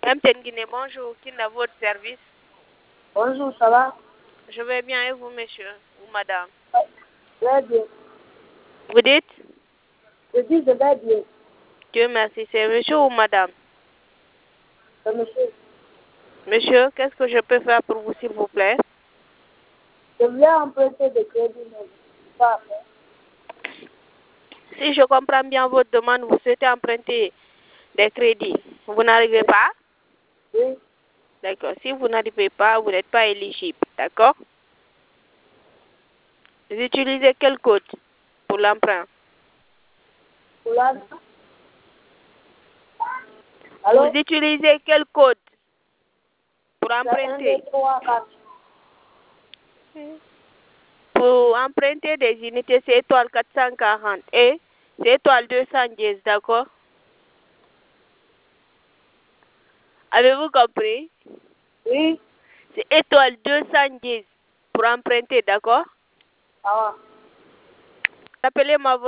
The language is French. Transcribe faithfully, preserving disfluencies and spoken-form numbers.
M T N Guinée, bonjour. Qui est à votre service? Bonjour, ça va? Je vais bien et vous, monsieur ou madame? Très bien. Vous dites? Je dis je vais bien. Dieu merci. C'est monsieur ou madame? C'est monsieur. Monsieur, qu'est-ce que je peux faire pour vous, s'il vous plaît? Je voulais emprunter des crédits, mais je ne sais pas faire. Si je comprends bien votre demande, vous souhaitez emprunter des crédits. Vous n'arrivez pas? Oui. D'accord. Si vous n'arrivez pas, vous n'êtes pas éligible. D'accord? Vous utilisez quel code pour l'emprunt? Pour l'argent? Alors? Vous utilisez quel code pour C'est un, emprunter? deux, trois, quatre. Pour emprunter des unités, c'est étoile quatre cent quarante et c'est étoile deux cent dix, d'accord? Avez-vous compris? Oui. C'est étoile deux cent dix pour emprunter, d'accord? Ah. Appelez-moi